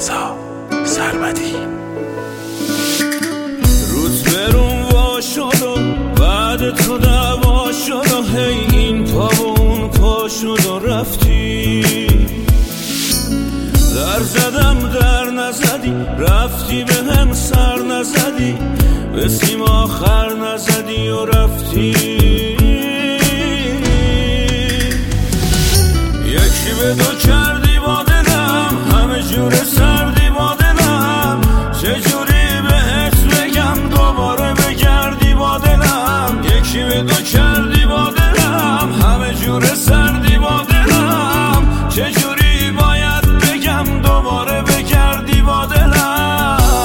رضا سرمدی. روز برون وا شد و بعد تو دعوا شد و هی این پا و اون پا شد و رفتی. در زدم در نزدی، رفتی به هم سر نزدی، به سیم آخر نزدی و رفتی. یکی به دو کردی با دلم، همه جور سردی با دلم، چجوری بهت بگم دوباره بگردی با دلم. یکی به دو کردی با دلم، همه جور سردی با دلم، چجوری باید بگم دوباره بگردی با دلم.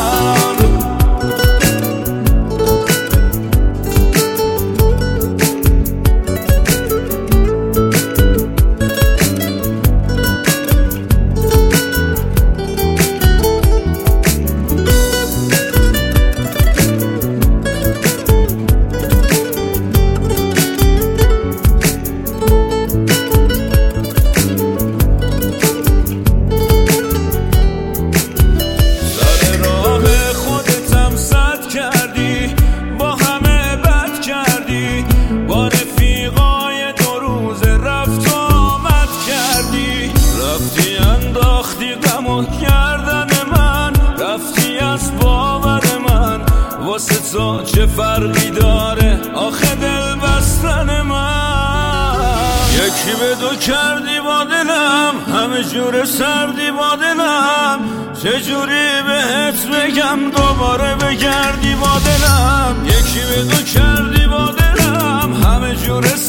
واسه چه فرقی داره آخه دل بستن من؟ یکی به دو کردی با دلم، همه جور سردی با دلم، چجوری بهت بگم دوباره بگردی با دلم. یکی به دو کردی با دلم، همه جور